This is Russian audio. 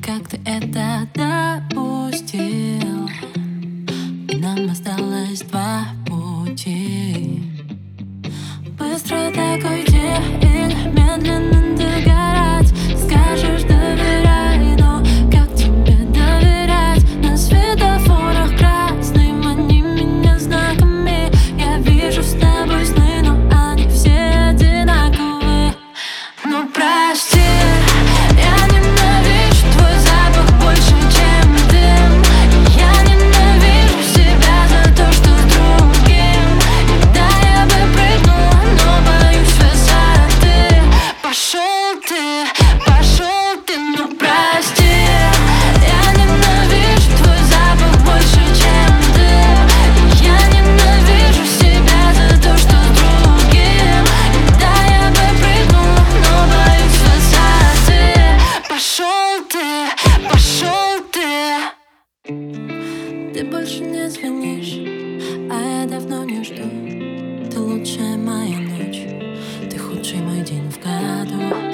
как ты это допустил. И нам осталось два пути: быстро так уйти или медленно догорать. Скажешь, доверяй, но как тебе доверять? На светофорах красным они меня знаками. Я вижу с тобой сны, но они все одинаковые. Ну прости, я ненавижу твой запах больше, чем дым. Я ненавижу себя за то, что с другим. И да, я бы прыгнула, но боюсь высоты. Пошел ты, ну прости. Я ненавижу твой запах больше, чем дым. Я ненавижу себя за то, что с другим. И да, я бы прыгнула, но боюсь высоты. Пошел ты. Ты больше не звонишь, а я давно не жду. Ты лучшая моя ночь, ты худший мой день в году.